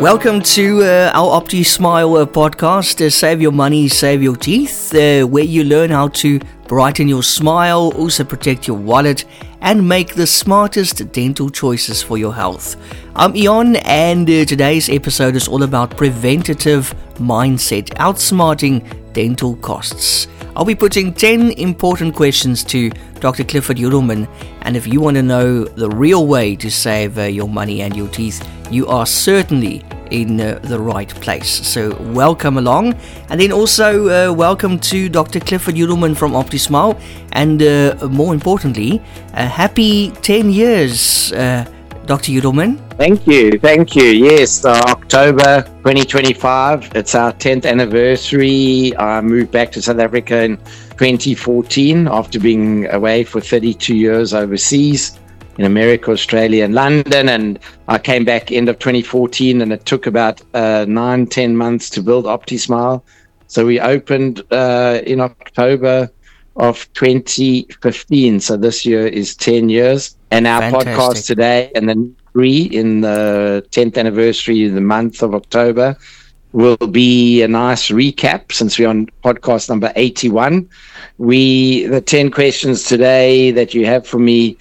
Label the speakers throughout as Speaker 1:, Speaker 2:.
Speaker 1: Welcome to our OptiSmile podcast, Save Your Money, Save Your Teeth, where you learn how to brighten your smile, also protect your wallet, and make the smartest dental choices for your health. I'm Ian, and today's episode is all about preventative mindset, outsmarting dental costs. I'll be putting 10 important questions to Dr. Clifford Udelman, and if you want to know the real way to save your money and your teeth, you are certainly in the right place. So welcome along, and then also welcome to Dr. Clifford Udelman from OptiSmile, and more importantly, happy 10 years, Dr. Udelman.
Speaker 2: Thank you. Yes, October 2025, it's our 10th anniversary. I moved back to South Africa in 2014 after being away for 32 years overseas in America, Australia, and London. And I came back end of 2014, and it took about 9-10 months to build OptiSmile. So we opened in October of 2015. So this year is 10 years. And our
Speaker 1: Fantastic.
Speaker 2: podcast today, and then in the 10th anniversary of the month of October, will be a nice recap since we're on podcast number 81. The 10 questions today that you have for me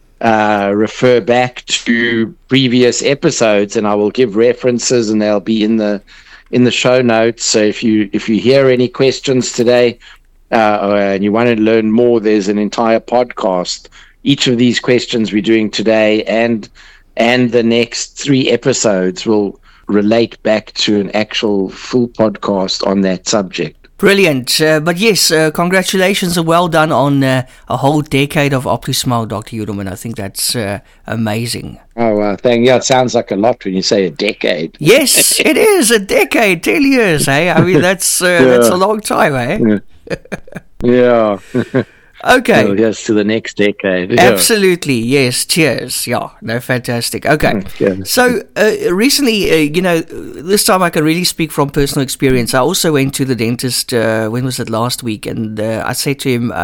Speaker 2: refer back to previous episodes, and I will give references, and they'll be in the show notes. So if you hear any questions today and you want to learn more, there's an entire podcast. Each of these questions we're doing today and the next 3 episodes will relate back to an actual full podcast on that subject.
Speaker 1: Brilliant. But yes, congratulations and well done on a whole decade of OptiSmile, Dr. Udelman. I think that's amazing.
Speaker 2: Oh, thank you. It sounds like a lot when you say a decade.
Speaker 1: Yes, it is a decade, 10 years, hey? I mean, that's a long time, eh?
Speaker 2: Yeah.
Speaker 1: Okay.
Speaker 2: So yes, to the next decade. Yeah.
Speaker 1: Absolutely, yes. Cheers. Yeah, no, fantastic. Okay.
Speaker 2: Yeah.
Speaker 1: So recently, this time I can really speak from personal experience. I also went to the dentist, when was it, last week? And I said to him,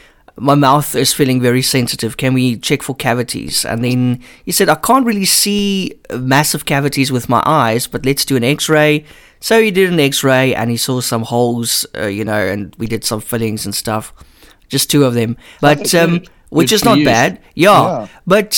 Speaker 1: my mouth is feeling very sensitive. Can we check for cavities? And then he said, I can't really see massive cavities with my eyes, but let's do an x-ray. So he did an x-ray and he saw some holes, and we did some fillings and stuff. Just 2 of them, but which is not bad. Yeah. But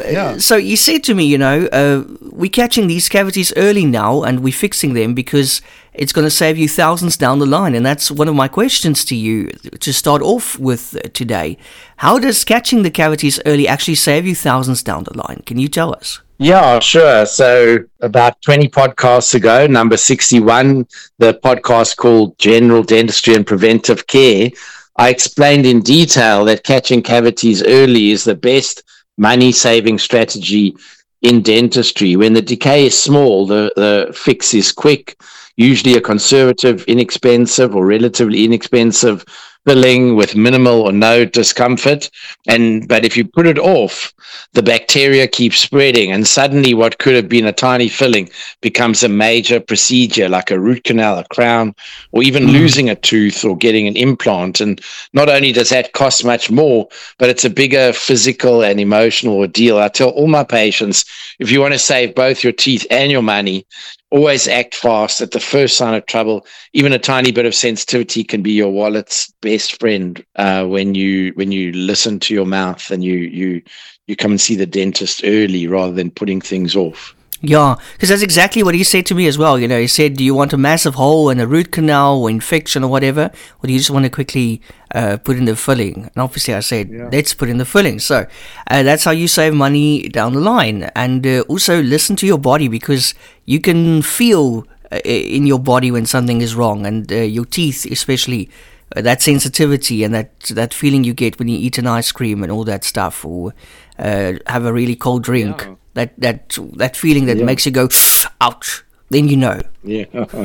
Speaker 1: so he said to me, we're catching these cavities early now, and we're fixing them because it's going to save you thousands down the line. And that's one of my questions to you to start off with today. How does catching the cavities early actually save you thousands down the line? Can you tell us?
Speaker 2: Yeah, sure. So about 20 podcasts ago, number 61, the podcast called General Dentistry and Preventive Care, I explained in detail that catching cavities early is the best money-saving strategy in dentistry. When the decay is small, the fix is quick, usually a conservative, inexpensive or relatively inexpensive filling with minimal or no discomfort. But if you put it off, the bacteria keeps spreading, and suddenly what could have been a tiny filling becomes a major procedure like a root canal, a crown, or even losing a tooth or getting an implant. And not only does that cost much more, but it's a bigger physical and emotional ordeal. I tell all my patients, if you want to save both your teeth and your money, always act fast. At the first sign of trouble, even a tiny bit of sensitivity can be your wallet's best friend. When you listen to your mouth and you come and see the dentist early rather than putting things off.
Speaker 1: Yeah, because that's exactly what he said to me as well. He said, do you want a massive hole and a root canal or infection or whatever? Or do you just want to quickly put in the filling? And obviously I said, let's put in the filling. So that's how you save money down the line. And also listen to your body, because you can feel in your body when something is wrong. And your teeth especially, that sensitivity and that feeling you get when you eat an ice cream and all that stuff, or have a really cold drink. Yeah. That feeling that makes you go, ouch, then you know.
Speaker 2: Yeah,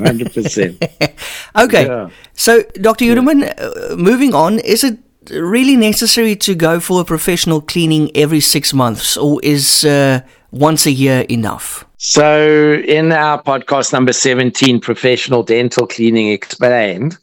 Speaker 2: 100%.
Speaker 1: Okay, so Dr. Udelman, moving on, is it really necessary to go for a professional cleaning every 6 months, or is once a year enough?
Speaker 2: So in our podcast number 17, Professional Dental Cleaning Explained,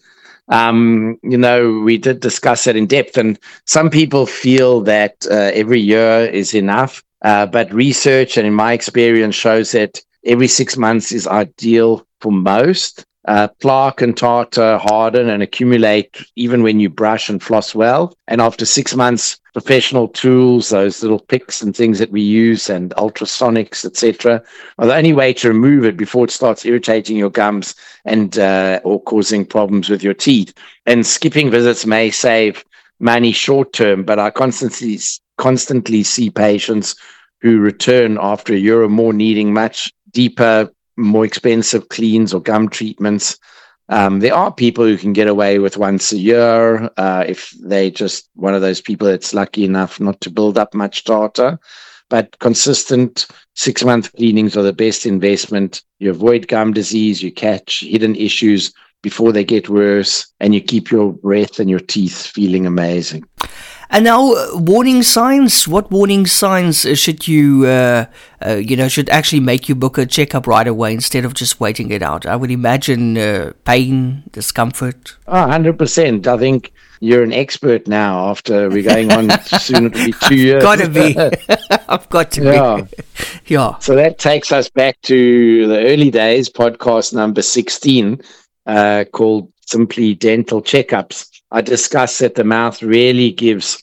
Speaker 2: we did discuss it in depth, and some people feel that every year is enough. But research, and in my experience, shows that every 6 months is ideal for most. Plaque and tartar harden and accumulate even when you brush and floss well. And after 6 months, professional tools, those little picks and things that we use and ultrasonics, etc., are the only way to remove it before it starts irritating your gums and or causing problems with your teeth. And skipping visits may save money short term, but I constantly see patients who return after a year or more needing much deeper, more expensive cleans or gum treatments. There are people who can get away with once a year if they just one of those people that's lucky enough not to build up much tartar. But consistent 6-month cleanings are the best investment. You avoid gum disease, you catch hidden issues before they get worse, and you keep your breath and your teeth feeling amazing.
Speaker 1: And now, warning signs. What warning signs should you, should actually make you book a checkup right away instead of just waiting it out? I would imagine pain, discomfort.
Speaker 2: 100%. I think you're an expert now after we're going on soon it'll be 2 years.
Speaker 1: Gotta be. I've got to be. Yeah.
Speaker 2: So that takes us back to the early days, podcast number 16, called Simply Dental Checkups. I discussed that the mouth rarely gives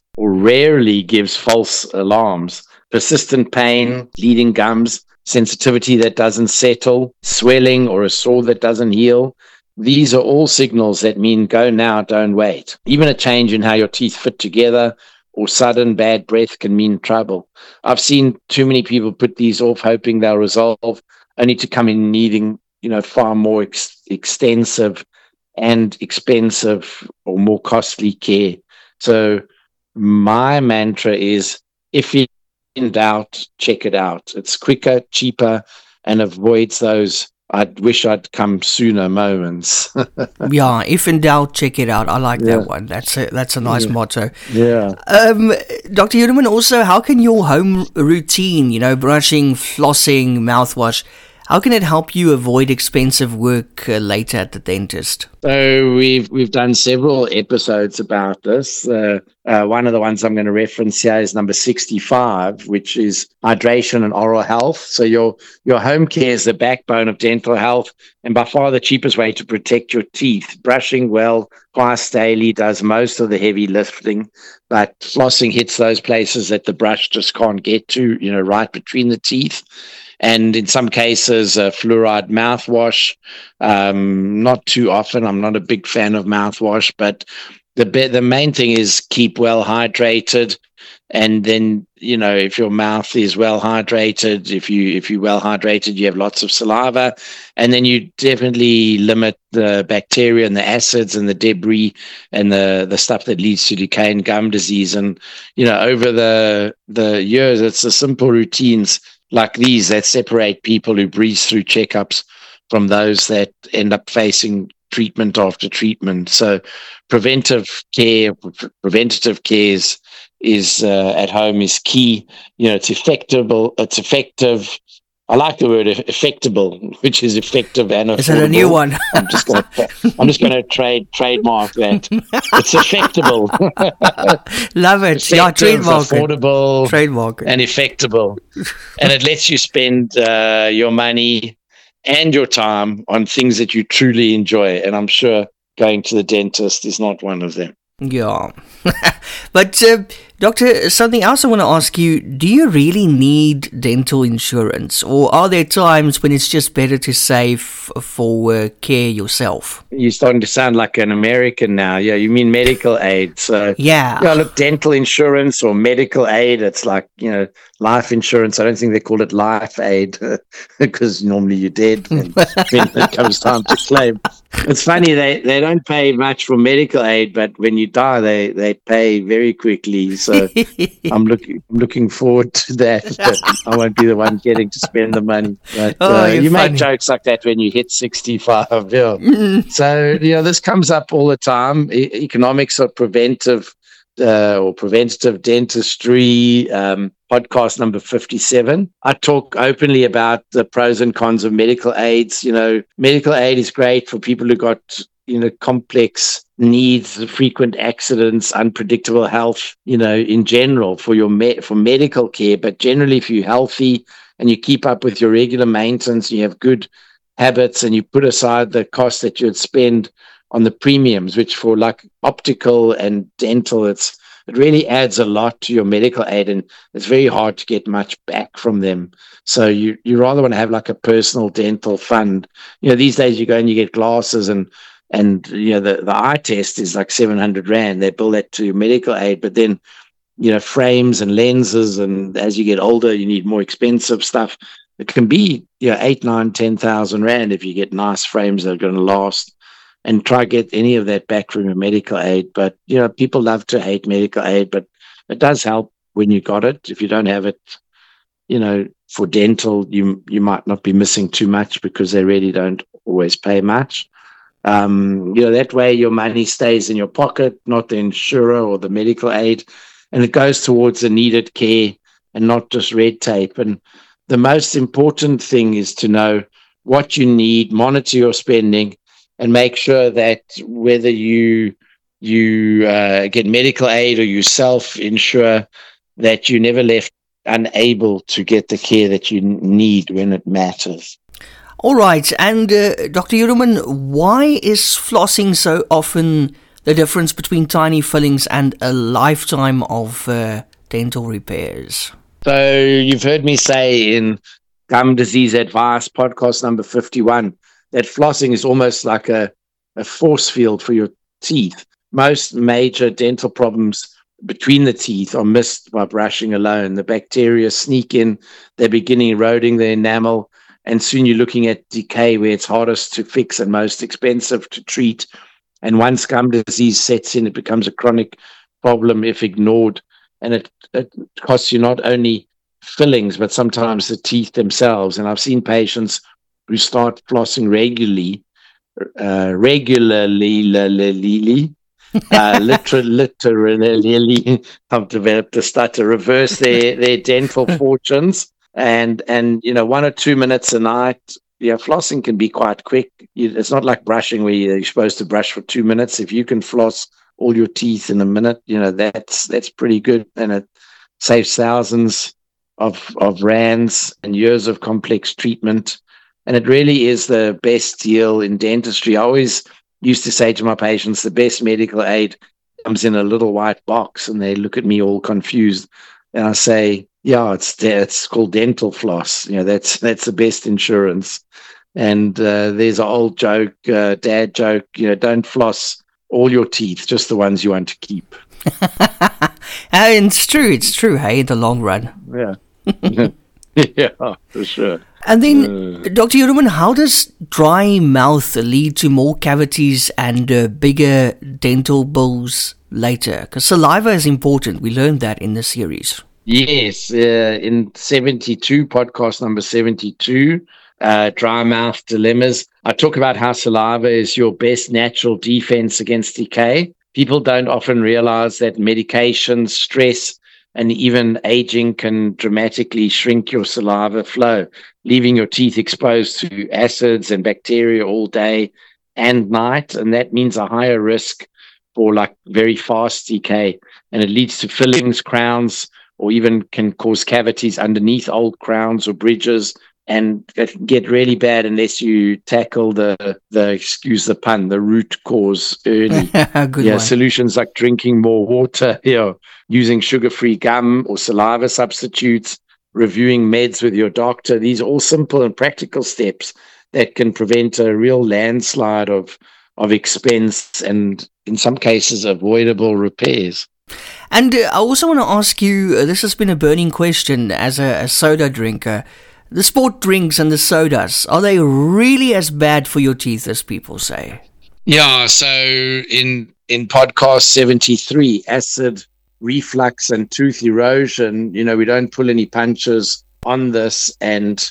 Speaker 2: false alarms. Persistent pain, bleeding gums, sensitivity that doesn't settle, swelling or a sore that doesn't heal. These are all signals that mean go now, don't wait. Even a change in how your teeth fit together or sudden bad breath can mean trouble. I've seen too many people put these off hoping they'll resolve, only to come in needing, far more extensive and expensive or more costly care. So my mantra is, if you're in doubt, check it out. It's quicker, cheaper, and avoids those I wish I'd come sooner moments.
Speaker 1: Yeah, if in doubt, check it out. I like that one. That's a nice motto.
Speaker 2: Yeah.
Speaker 1: Dr. Huneman, also, how can your home routine, brushing, flossing, mouthwash, how can it help you avoid expensive work later at the dentist?
Speaker 2: So we've done several episodes about this. One of the ones I'm going to reference here is number 65, which is hydration and oral health. So your home care is the backbone of dental health and by far the cheapest way to protect your teeth. Brushing well twice daily does most of the heavy lifting, but flossing hits those places that the brush just can't get to, right between the teeth. And in some cases, fluoride mouthwash, not too often. I'm not a big fan of mouthwash, but the main thing is keep well hydrated. And then, if your mouth is well hydrated, if you're well hydrated, you have lots of saliva, and then you definitely limit the bacteria and the acids and the debris and the stuff that leads to decay and gum disease. And, over the years, it's the simple routines like these that separate people who breeze through checkups from those that end up facing treatment after treatment. So preventative care is at home is key. It's effective. I like the word effectable, which is effective and affordable.
Speaker 1: Is that a new one?
Speaker 2: I'm just going to trademark that. It's effectable.
Speaker 1: Love it.
Speaker 2: Effective, affordable,
Speaker 1: trademark,
Speaker 2: and effectable. And it lets you spend your money and your time on things that you truly enjoy. And I'm sure going to the dentist is not one of them.
Speaker 1: Yeah. But, Doctor, something else I want to ask you, do you really need dental insurance? Or are there times when it's just better to save for care yourself?
Speaker 2: You're starting to sound like an American now. Yeah, you mean medical aid. So,
Speaker 1: yeah,
Speaker 2: look, dental insurance or medical aid, it's like, life insurance. I don't think they call it life aid because normally you're dead when it comes time to claim. It's funny, they don't pay much for medical aid, but when you die, they pay very quickly. So I'm looking forward to that. I won't be the one getting to spend the money. But you make jokes like that when you hit 65. Yeah. So this comes up all the time. Economics of preventative dentistry. Podcast number 57. I talk openly about the pros and cons of medical aids. Medical aid is great for people who got complex needs, frequent accidents, unpredictable health, in general for medical care. But generally, if you're healthy, and you keep up with your regular maintenance, you have good habits, and you put aside the cost that you'd spend on the premiums, which for like optical and dental, it really adds a lot to your medical aid, and it's very hard to get much back from them. So you rather want to have like a personal dental fund. These days you go and you get glasses, and the eye test is like 700 Rand. They bill that to your medical aid, but then frames and lenses, and as you get older, you need more expensive stuff. It can be 8, 9, 10,000 Rand if you get nice frames that are going to last. And try get any of that back from your medical aid. But, people love to hate medical aid, but it does help when you got it. If you don't have it, for dental, you might not be missing too much because they really don't always pay much. That way your money stays in your pocket, not the insurer or the medical aid, and it goes towards the needed care and not just red tape. And the most important thing is to know what you need, monitor your spending, and make sure that whether you get medical aid or you self-insure, that you never left unable to get the care that you need when it matters.
Speaker 1: All right. And Dr. Uruman, why is flossing so often the difference between tiny fillings and a lifetime of dental repairs?
Speaker 2: So you've heard me say in Gum Disease Advice, podcast number 51, that flossing is almost like a force field for your teeth. Most major dental problems between the teeth are missed by brushing alone. The bacteria sneak in, they begin eroding the enamel, and soon you're looking at decay where it's hardest to fix and most expensive to treat. And once gum disease sets in, it becomes a chronic problem if ignored. And it costs you not only fillings, but sometimes the teeth themselves. And I've seen patients who start flossing literally, I've developed the stutter, reverse their dental fortunes. And 1 or 2 minutes a night, flossing can be quite quick. It's not like brushing where you're supposed to brush for 2 minutes. If you can floss all your teeth in a minute, that's pretty good. And it saves thousands of rands and years of complex treatment. And it really is the best deal in dentistry. I always used to say to my patients, the best medical aid comes in a little white box, and they look at me all confused. And I say, it's called dental floss. That's the best insurance. And there's an old joke, dad joke, don't floss all your teeth, just the ones you want to keep.
Speaker 1: And it's true, hey, in the long run.
Speaker 2: Yeah. Yeah, for sure.
Speaker 1: And then, Dr. Uruman, how does dry mouth lead to more cavities and bigger dental bills later? Because saliva is important. We learned that in the series.
Speaker 2: Yes, in 72, podcast number 72, Dry Mouth Dilemmas, I talk about how saliva is your best natural defense against decay. People don't often realize that medication, stress, and even aging can dramatically shrink your saliva flow, leaving your teeth exposed to acids and bacteria all day and night. And that means a higher risk for like very fast decay. And it leads to fillings, crowns, or even can cause cavities underneath old crowns or bridges. And it can get really bad unless you tackle the excuse the pun, the root cause early. Solutions like drinking more water, using sugar-free gum or saliva substitutes, reviewing meds with your doctor. These are all simple and practical steps that can prevent a real landslide of expense and, in some cases, avoidable repairs.
Speaker 1: And I also want to ask you, this has been a burning question as a soda drinker. The sport drinks and the sodas, are they really as bad for your teeth as people say?
Speaker 2: Yeah, so in podcast 73, acid reflux and tooth erosion, we don't pull any punches on this. And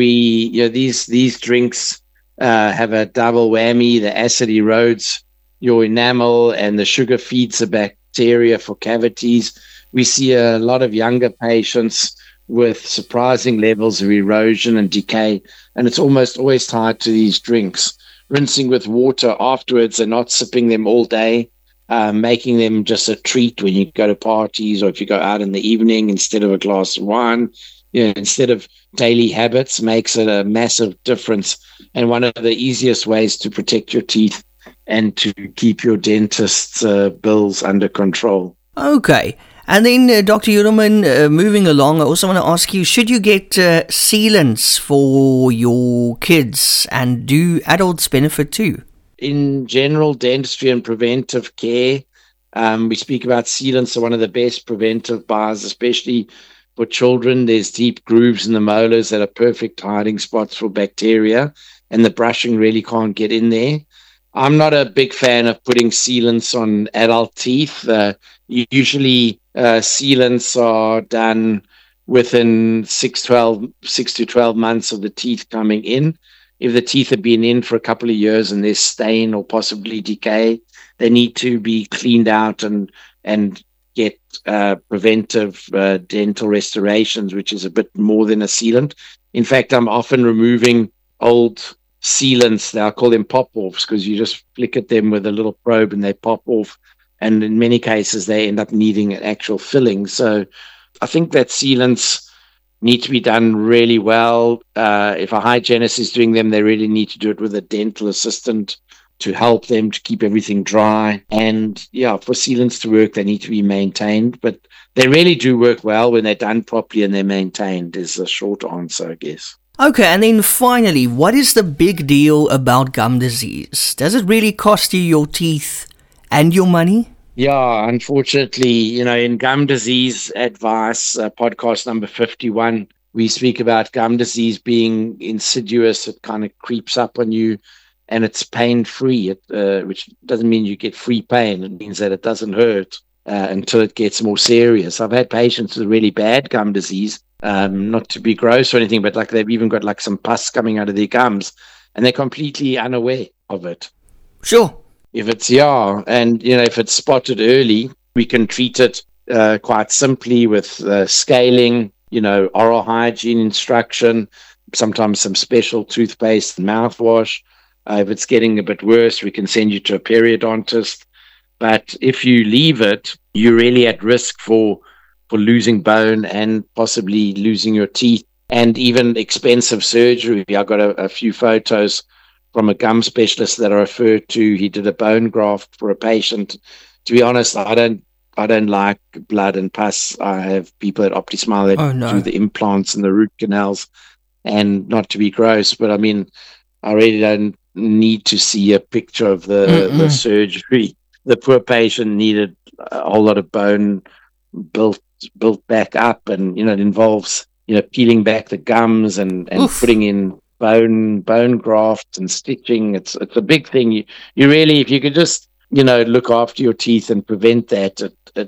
Speaker 2: these drinks have a double whammy. The acid erodes your enamel and the sugar feeds the bacteria for cavities. We see a lot of younger patients with surprising levels of erosion and decay, and it's almost always tied to these drinks. Rinsing with water afterwards and not sipping them all day making them just a treat when you go to parties or if you go out in the evening instead of a glass of wine, instead of daily habits, makes it a massive difference. And one of the easiest ways to protect your teeth and to keep your dentist's bills under control.
Speaker 1: Okay. And then, Dr. Jureman, moving along, I also want to ask you, should you get sealants for your kids, and do adults benefit too?
Speaker 2: In general dentistry and preventive care, we speak about sealants are one of the best preventive bars, especially for children. There's deep grooves in the molars that are perfect hiding spots for bacteria, and the brushing really can't get in there. I'm not a big fan of putting sealants on adult teeth. Usually sealants are done within 6 to 12 months of the teeth coming in. If the teeth have been in for a couple of years and there's stain or possibly decay, they need to be cleaned out and get preventive dental restorations, which is a bit more than a sealant. In fact, I'm often removing old sealants. I'll call them pop-offs, because you just flick at them with a little probe and they pop off. And in many cases, they end up needing an actual filling. So I think that sealants need to be done really well. If a hygienist is doing them, they really need to do it with a dental assistant to help them to keep everything dry. And for sealants to work, they need to be maintained. But they really do work well when they're done properly and they're maintained, is a short answer, I guess.
Speaker 1: Okay, and then finally, what is the big deal about gum disease? Does it really cost you your teeth and your money?
Speaker 2: Yeah, unfortunately, in gum disease advice, podcast number 51, we speak about gum disease being insidious. It kind of creeps up on you and it's pain-free, which doesn't mean you get free pain. It means that it doesn't hurt until it gets more serious. I've had patients with really bad gum disease, not to be gross or anything, but like they've even got like some pus coming out of their gums and they're completely unaware of it.
Speaker 1: Sure.
Speaker 2: If it's, and, if it's spotted early, we can treat it quite simply with scaling, oral hygiene instruction, sometimes some special toothpaste and mouthwash. If it's getting a bit worse, we can send you to a periodontist. But if you leave it, you're really at risk for losing bone and possibly losing your teeth and even expensive surgery. I got a few photos from a gum specialist that I referred to. He did a bone graft for a patient. To be honest, I don't like blood and pus. I have people at OptiSmile that do the implants and the root canals, and not to be gross, but I mean, I really don't need to see a picture of the surgery. The poor patient needed a whole lot of bone built back up, and it involves peeling back the gums and putting in bone graft and stitching. It's a big thing. You really, if you could just look after your teeth and prevent that,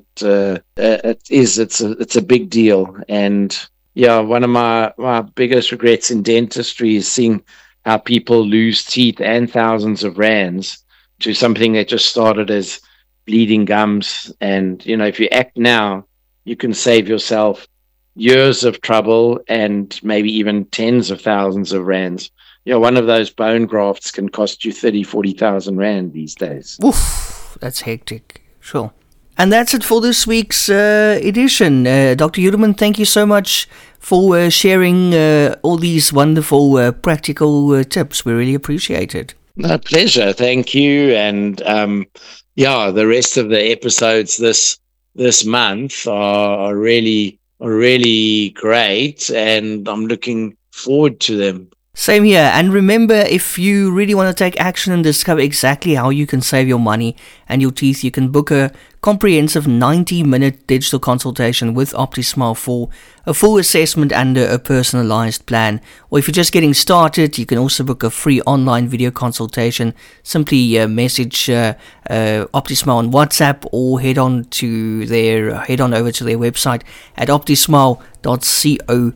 Speaker 2: it's a big deal. And one of my biggest regrets in dentistry is seeing how people lose teeth and thousands of rands to something that just started as bleeding gums. And if you act now, you can save yourself years of trouble and maybe even tens of thousands of rands. One of those bone grafts can cost you 30,000-40,000 rand these days.
Speaker 1: Oof, that's hectic. Sure. And that's it for this week's edition. Dr. Jureman, thank you so much for sharing all these wonderful practical tips. We really appreciate it.
Speaker 2: My pleasure. Thank you. And the rest of the episodes this month are really great, and I'm looking forward to them.
Speaker 1: Same here. And remember, if you really want to take action and discover exactly how you can save your money and your teeth, you can book a comprehensive 90-minute digital consultation with OptiSmile for a full assessment and a personalized plan. Or if you're just getting started, you can also book a free online video consultation. Simply message OptiSmile on WhatsApp or head on over to their website at optismile.co.za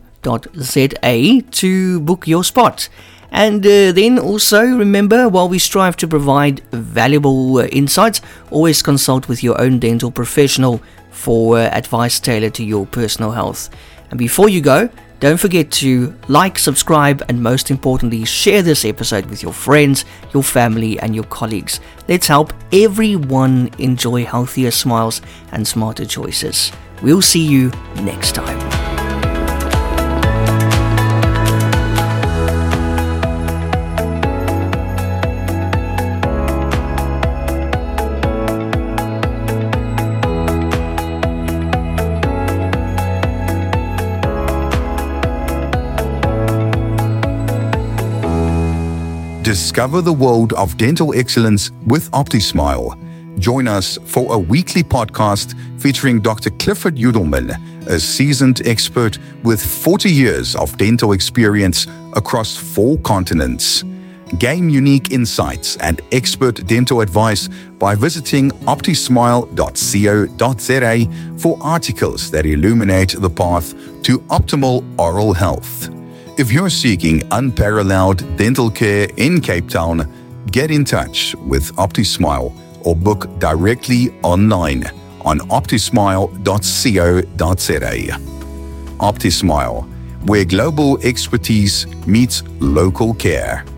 Speaker 1: to book your spot. And then also remember, while we strive to provide valuable insights, always consult with your own dental professional for advice tailored to your personal health. And before you go, don't forget to like, subscribe, and most importantly, share this episode with your friends, your family, and your colleagues. Let's help everyone enjoy healthier smiles and smarter choices. We'll see you next time.
Speaker 3: Discover the world of dental excellence with OptiSmile. Join us for a weekly podcast featuring Dr. Clifford Udelman, a seasoned expert with 40 years of dental experience across 4 continents. Gain unique insights and expert dental advice by visiting optismile.co.za for articles that illuminate the path to optimal oral health. If you're seeking unparalleled dental care in Cape Town, get in touch with OptiSmile or book directly online on optismile.co.za. OptiSmile, where global expertise meets local care.